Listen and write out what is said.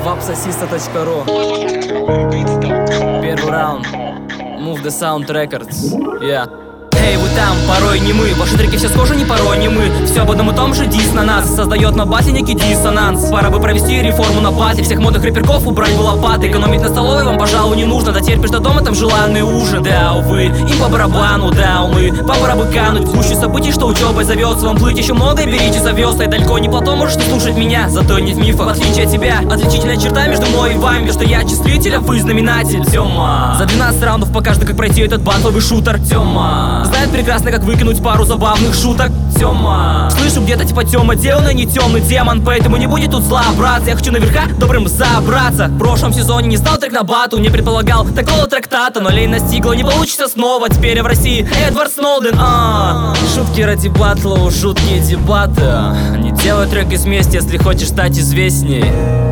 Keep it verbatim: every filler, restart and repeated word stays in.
Вапсосиста точка ру. Первый раунд. Move the Sound Records. Yeah. Эй, вы там, порой не мы. Ваши треки все схожи, не порой не мы. Все об одном и том же, дис на нас создает на басе некий диссонанс. Пора бы провести реформу на базе. Всех модных рэперков убрать в лопаты. Экономить на столовой вам, пожалуй, не нужно. Дотерпишь до дома, там желанный ужин. Да, увы, им по барабану, да, умы. Пора бы кануть в гущу событий, что учебой зовется. Вам плыть еще много, берите за весла. И далеко не плато, можешь не слушать меня. Зато нет мифа, в отличие от тебя. Отличительная черта между мной и вами, что я числитель, а вы знаменатель. Тёма. За двенадцать раундов покажет, как пройти этот батловый шутер. Тёма. Знает прекрасно, как выкинуть пару забавных шуток. Тёма. Слышу где-то типа Тёма деланный, не темный демон. Поэтому не будет тут зла, брат. Я хочу наверха добрым забраться. В прошлом сезоне не знал трек на бату, не предполагал такого трактата. Но лень настигла, не получится снова. Теперь я в России Эдвард Сноуден. а Шутки ради батла, жуткие дебаты. Не делай трек из мести, если хочешь стать известней.